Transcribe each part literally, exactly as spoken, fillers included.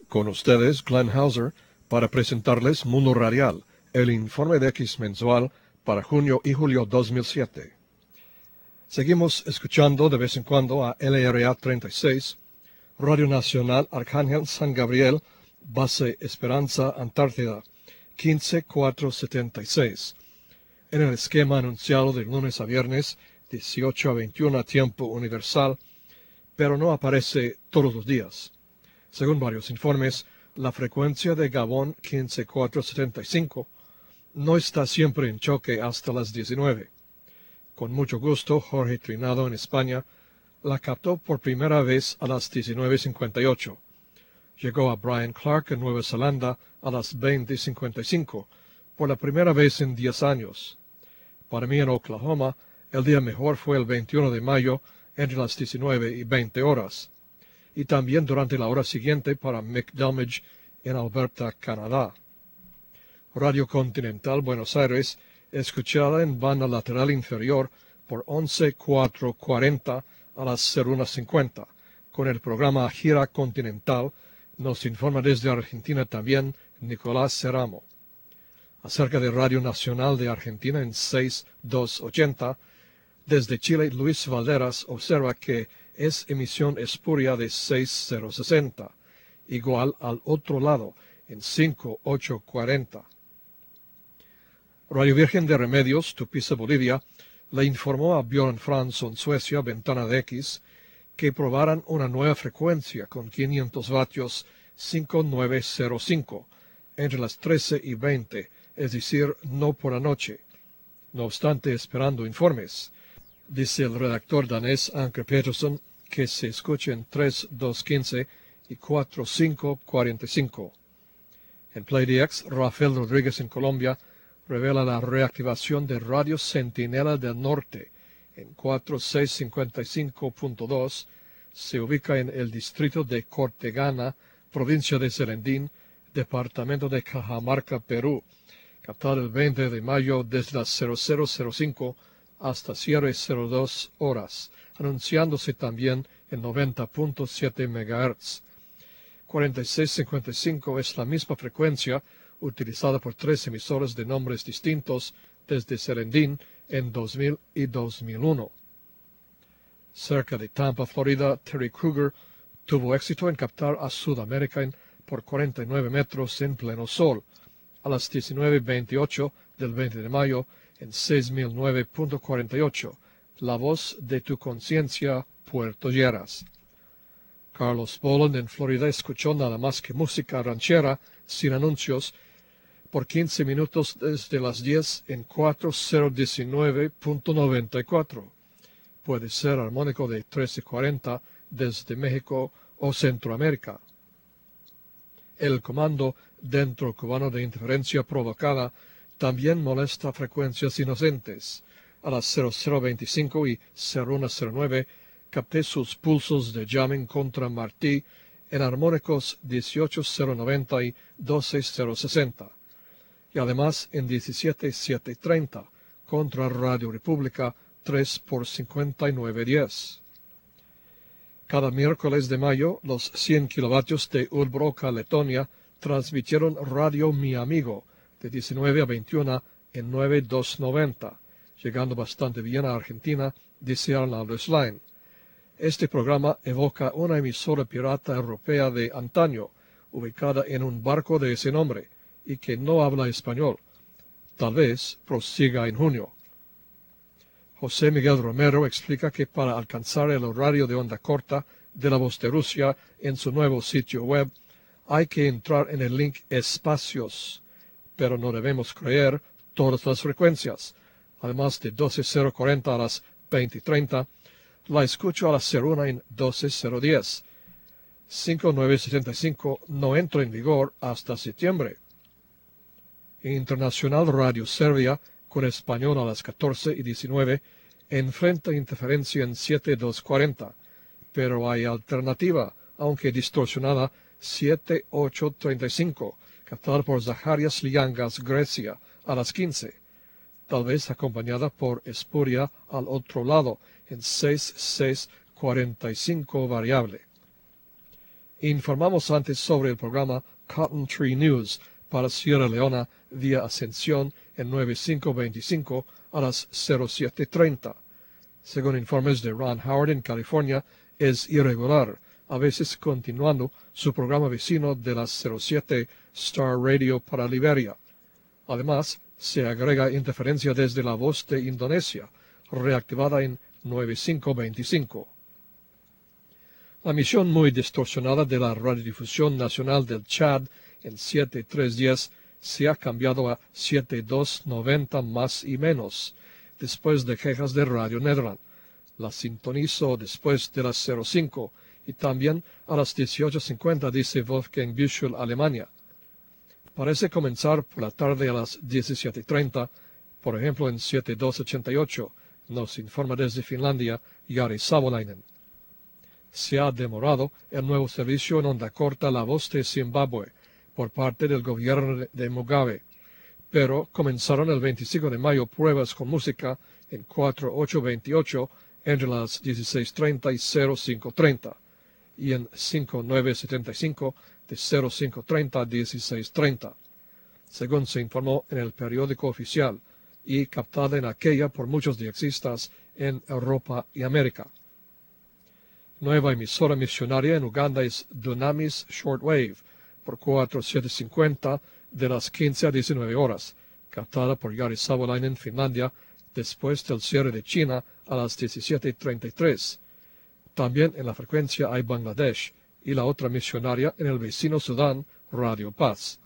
Con ustedes, Glenn Hauser, para presentarles Mundo Radial, el informe de X mensual para junio y julio dos mil siete. Seguimos escuchando de vez en cuando a L R A treinta y seis, Radio Nacional Arcángel San Gabriel, Base Esperanza, Antártida, quince mil cuatrocientos setenta y seis, en el esquema anunciado de lunes a viernes, dieciocho a veintiuno a tiempo universal, pero no aparece todos los días. Según varios informes, la frecuencia de Gabón quince mil cuatrocientos setenta y cinco no está siempre en choque hasta las diecinueve. Con mucho gusto, Jorge Trinado en España la captó por primera vez a las diecinueve cincuenta y ocho. Llegó a Brian Clark en Nueva Zelanda a las veinte cincuenta y cinco, por la primera vez en diez años. Para mí en Oklahoma, el día mejor fue el veintiuno de mayo entre las diecinueve y veinte horas, y también durante la hora siguiente para McDelmage en Alberta, Canadá. Radio Continental Buenos Aires, escuchada en banda lateral inferior por once mil cuatrocientos cuarenta a las una cincuenta, con el programa Gira Continental, nos informa desde Argentina también Nicolás Ceramo. Acerca de Radio Nacional de Argentina en seis mil doscientos ochenta, desde Chile Luis Valderas observa que es emisión espuria de seis mil sesenta, igual al otro lado en cinco mil ochocientos cuarenta. Radio Virgen de Remedios, Tupiza, Bolivia, le informó a Björn Fransson, Suecia, Ventana de X, que probaran una nueva frecuencia con quinientos vatios cinco mil novecientos cinco entre las trece y veinte, es decir, no por la noche. No obstante, esperando informes, dice el redactor danés Anker Peterson, que se escuche en tres mil doscientos quince y cuatro mil quinientos cuarenta y cinco. En PlayDX, Rafael Rodríguez en Colombia revela la reactivación de Radio Centinela del Norte en cuatro mil seiscientos cincuenta y cinco punto dos, se ubica en el distrito de Cortegana, provincia de Serendín, departamento de Cajamarca, Perú, captada el veinte de mayo desde las cero cero cero cinco hasta cierre cero dos horas, anunciándose también en noventa punto siete megahertz. cuarenta y seis cincuenta y cinco es la misma frecuencia utilizada por tres emisoras de nombres distintos desde Serendín en dos mil y dos mil uno. Cerca de Tampa, Florida, Terry Kruger tuvo éxito en captar a Sudamerican por cuarenta y nueve metros en pleno sol, a las diecinueve veintiocho del veinte de mayo en seis mil nueve punto cuarenta y ocho, La Voz de tu Conciencia, Puerto Lleras. Carlos Boland en Florida escuchó nada más que música ranchera sin anuncios por quince minutos desde las diez en cuatro mil diecinueve punto noventa y cuatro. Puede ser armónico de trece cuarenta desde México o Centroamérica. El comando dentro cubano de interferencia provocada también molesta frecuencias inocentes. A las cero cero veinticinco y cero uno cero nueve capté sus pulsos de jamming contra Martí en armónicos dieciocho mil noventa y doce mil sesenta. Y además en diecisiete mil setecientos treinta contra Radio República tres por cincuenta y nueve diez. Cada miércoles de mayo, los cien kilovatios de Ulbroka, Letonia, transmitieron Radio Mi Amigo de diecinueve a veintiuno en nueve mil doscientos noventa, llegando bastante bien a Argentina, dice Arnaldo Schlein. Este programa evoca una emisora pirata europea de antaño, ubicada en un barco de ese nombre, y que no habla español. Tal vez prosiga en junio. José Miguel Romero explica que para alcanzar el horario de onda corta de La Voz de Rusia en su nuevo sitio web, hay que entrar en el link Espacios, pero no debemos creer todas las frecuencias. Además de doce mil cuarenta a las veinte treinta, la escucho a las cero uno en doce mil diez. cinco mil novecientos setenta y cinco no entra en vigor hasta septiembre. Internacional Radio Serbia, con español a las catorce y diecinueve, enfrenta interferencia en siete mil doscientos cuarenta, pero hay alternativa, aunque distorsionada, siete mil ochocientos treinta y cinco, captada por Zacharias Liangas, Grecia, a las quince, tal vez acompañada por espuria al otro lado, en seis mil seiscientos cuarenta y cinco variable. Informamos antes sobre el programa Cotton Tree News para Sierra Leona vía Ascensión en noventa y cinco veinticinco a las cero siete treinta. Según informes de Ron Howard en California, es irregular, a veces continuando su programa vecino de las cero siete Star Radio para Liberia. Además, se agrega interferencia desde la voz de Indonesia, reactivada en noventa y cinco veinticinco. La emisión muy distorsionada de la Radiodifusión Nacional del Chad en siete tres diez se ha cambiado a siete dos noventa más y menos, después de quejas de Radio Nederland. La sintonizo después de las cero cinco y también a las dieciocho cincuenta, dice Wolfgang Büchel, Alemania. Parece comenzar por la tarde a las diecisiete treinta, por ejemplo en siete dos ochenta y ocho, nos informa desde Finlandia Jari Savolainen. Se ha demorado el nuevo servicio en onda corta La Voz de Zimbabue por parte del gobierno de Mugabe, pero comenzaron el veinticinco de mayo pruebas con música en cuatro ocho veintiocho entre las dieciséis treinta y cero cinco treinta y en cinco nueve setenta y cinco de cero cinco treinta a dieciséis treinta, según se informó en el periódico oficial y captada en aquella por muchos diexistas en Europa y América. Nueva emisora misionaria en Uganda es Dunamis Shortwave por cuatro siete cincuenta de las quince a diecinueve horas, captada por Jari Savolainen en Finlandia después del cierre de China a las diecisiete treinta y tres. También en la frecuencia hay Bangladesh y la otra misionaria en el vecino Sudán, Radio Paz.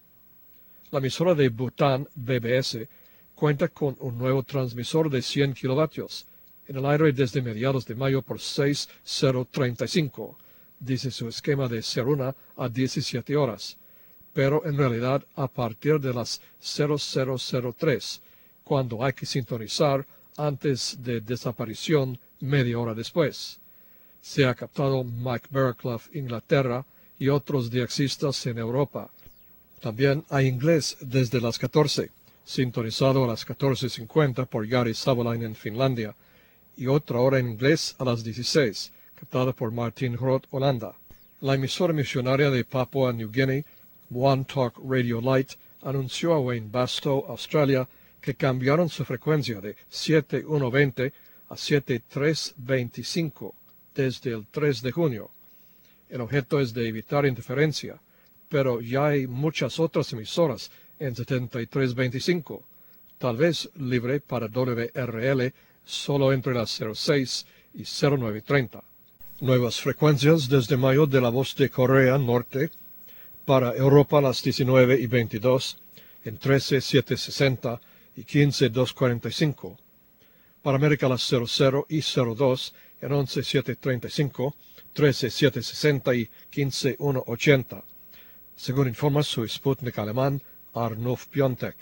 La emisora de Bután, B B S, cuenta con un nuevo transmisor de cien kilovatios, en el aire desde mediados de mayo por seis cero treinta y cinco, dice su esquema de cero uno a diecisiete horas, pero en realidad a partir de las cero cero cero tres, cuando hay que sintonizar antes de desaparición media hora después. Se ha captado Mike Barraclough, Inglaterra, y otros diexistas en Europa. También hay inglés desde las catorce, sintonizado a las catorce cincuenta por Jari Savolainen en Finlandia, y otra hora en inglés a las dieciséis, captada por Martin Groth, Holanda. La emisora misionaria de Papua New Guinea, One Talk Radio Light, anunció a Wayne Bastow, Australia, que cambiaron su frecuencia de siete uno veinte a siete tres veinticinco desde el tres de junio. El objeto es de evitar interferencia, pero ya hay muchas otras emisoras en setenta y tres veinticinco, tal vez libre para W R L solo entre las cero seis y cero nueve treinta. Nuevas frecuencias desde mayo de La Voz de Corea Norte, para Europa las diecinueve y veintidós, en trece siete sesenta y quince dos cuarenta y cinco. Para América las cero cero y cero dos, en once siete treinta y cinco, trece siete sesenta y quince uno ochenta, según informa su Sputnik alemán Arnulf Piontek.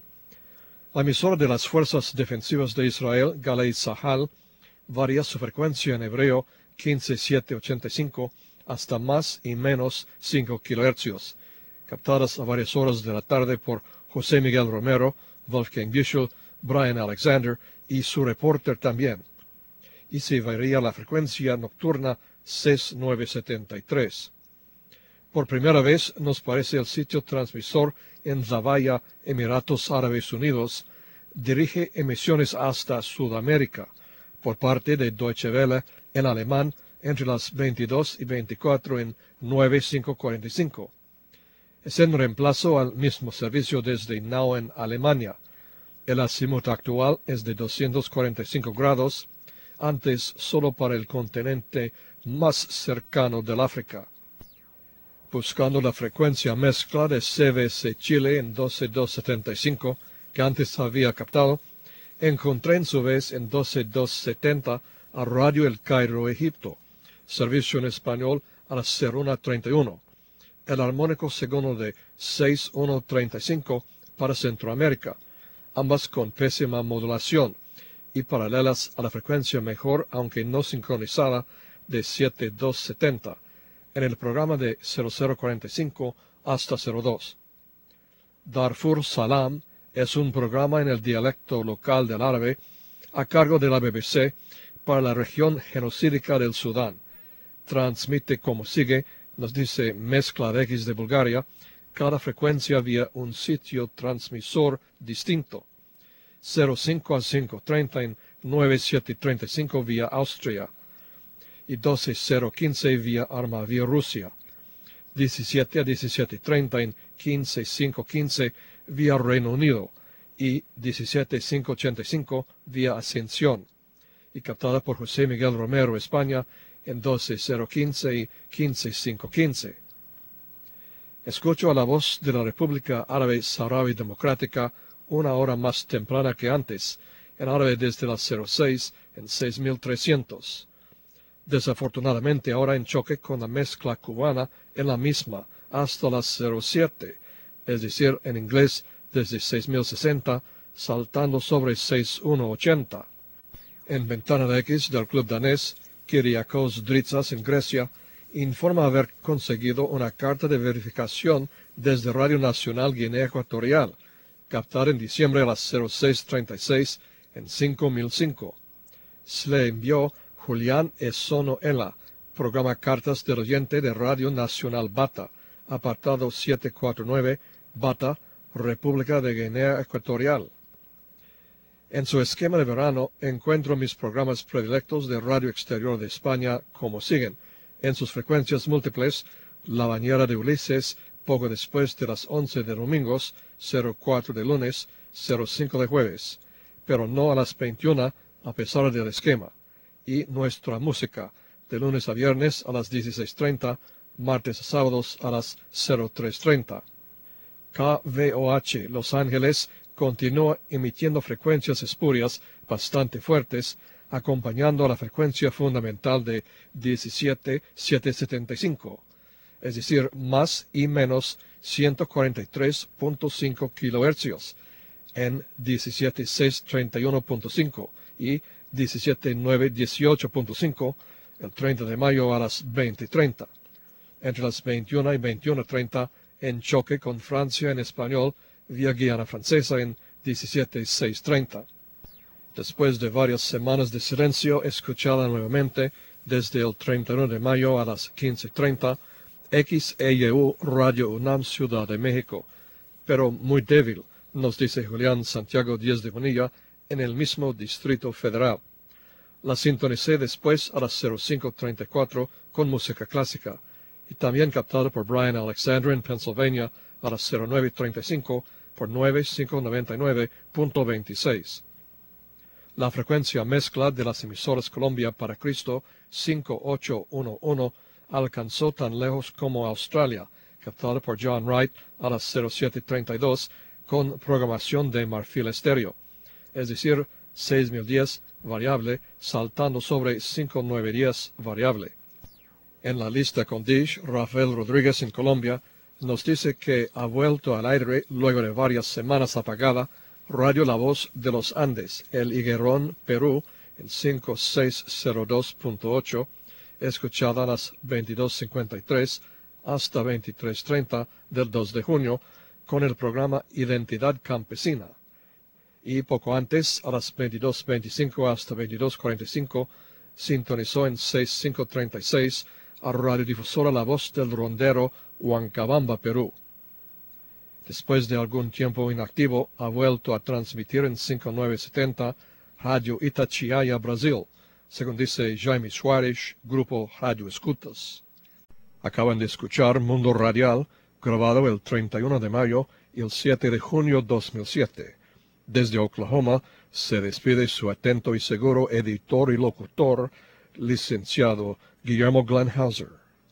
La emisora de las Fuerzas Defensivas de Israel, Galei Tzahal, varía su frecuencia en hebreo quince siete ochenta y cinco hasta más y menos cinco kilohercios, captadas a varias horas de la tarde por José Miguel Romero, Wolfgang Büchel, Brian Alexander y su reporter también. Y se varía la frecuencia nocturna seis nueve setenta y tres. Por primera vez nos parece el sitio transmisor en Zavalla, Emiratos Árabes Unidos, dirige emisiones hasta Sudamérica, por parte de Deutsche Welle en alemán entre las veintidós y veinticuatro en nueve cinco cuarenta y cinco. Es en reemplazo al mismo servicio desde Nauen, Alemania. El azimut actual es de doscientos cuarenta y cinco grados, antes solo para el continente más cercano del África. Buscando la frecuencia mezcla de C B S Chile en doce dos setenta y cinco, que antes había captado, encontré en su vez en doce dos setenta a Radio El Cairo, Egipto, servicio en español a las cero uno treinta y uno, el armónico segundo de seis uno treinta y cinco para Centroamérica, ambas con pésima modulación, y paralelas a la frecuencia mejor, aunque no sincronizada, de siete dos setenta, en el programa de cero cero cuarenta y cinco hasta cero dos. Darfur Salam es un programa en el dialecto local del árabe a cargo de la B B C para la región genocídica del Sudán. Transmite como sigue nos dice Mezcla de X de Bulgaria, cada frecuencia vía un sitio transmisor distinto. cero cinco a cinco treinta en nueve siete treinta y cinco vía Austria y doce cero quince vía Arma vía Rusia. diecisiete a diecisiete treinta en quince cinco quince vía Reino Unido y diecisiete cinco ochenta y cinco vía Ascensión, y captada por José Miguel Romero, España, en doce cero quince y quince cinco quince. Escucho a la voz de la República Árabe Saharaui Democrática una hora más temprana que antes, en árabe desde las cero seis en seis mil trescientos. Desafortunadamente ahora en choque con la mezcla cubana en la misma hasta las cero siete, es decir, en inglés desde seis mil sesenta, saltando sobre seis mil ciento ochenta. En ventana de X del club danés, Kyriakos Dritsas en Grecia, informa haber conseguido una carta de verificación desde Radio Nacional Guinea Ecuatorial, captada en diciembre a las cero seis treinta y seis en cinco mil cinco. Se le envió Julián Esono Ela, programa Cartas del Oyente de Radio Nacional Bata, apartado setecientos cuarenta y nueve, Bata, República de Guinea Ecuatorial. En su esquema de verano encuentro mis programas predilectos de Radio Exterior de España como siguen. En sus frecuencias múltiples, La Bañera de Ulises, poco después de las once de domingos, cero cuatro de lunes, cero cinco de jueves, pero no a las veintiuna, a pesar del esquema. Y Nuestra Música, de lunes a viernes a las dieciséis treinta, martes a sábados a las cero tres treinta. K V O H Los Ángeles continúa emitiendo frecuencias espurias bastante fuertes, acompañando a la frecuencia fundamental de diecisiete mil setecientos setenta y cinco, es decir, más y menos ciento cuarenta y tres punto cinco kilohercios en diecisiete mil seiscientos treinta y uno punto cinco y diecisiete mil novecientos dieciocho punto cinco el treinta de mayo a las veinte treinta. Entre las veintiuna y veintiuna treinta, en choque con Francia en español, vía Guiana Francesa en diecisiete mil seiscientos treinta. Después de varias semanas de silencio, escuchada nuevamente desde el treinta y uno de mayo a las quince treinta, X E Y U Radio UNAM Ciudad de México, pero muy débil, nos dice Julián Santiago Díez de Bonilla, en el mismo Distrito Federal. La sintonicé después a las cero cinco treinta y cuatro con música clásica, y también captada por Brian Alexander en Pennsylvania a las cero nueve treinta y cinco por noventa y cinco noventa y nueve punto veintiséis. La frecuencia mezcla de las emisoras Colombia para Cristo cinco ocho uno uno alcanzó tan lejos como Australia, captada por John Wright a las cero siete treinta y dos con programación de Marfil Estéreo, es decir, seis mil diez variable saltando sobre cinco mil novecientos diez variable. En la lista con Dish, Rafael Rodríguez en Colombia nos dice que ha vuelto al aire luego de varias semanas apagada Radio La Voz de los Andes, El Higuerón, Perú, en cinco mil seiscientos dos punto ocho, escuchada a las veintidós cincuenta y tres hasta veintitrés treinta del dos de junio con el programa Identidad Campesina. Y poco antes, a las veintidós veinticinco hasta veintidós cuarenta y cinco, sintonizó en sesenta y cinco treinta y seis a Radiodifusora La Voz del Rondero, Huancabamba, Perú. Después de algún tiempo inactivo, ha vuelto a transmitir en cinco mil novecientos setenta Radio Itatiaia, Brasil, según dice Jaime Suárez, Grupo Radio Escutas. Acaban de escuchar Mundo Radial, grabado el treinta y uno de mayo y el siete de junio de dos mil siete. Desde Oklahoma se despide su atento y seguro editor y locutor, licenciado Guillermo Glenn Hauser.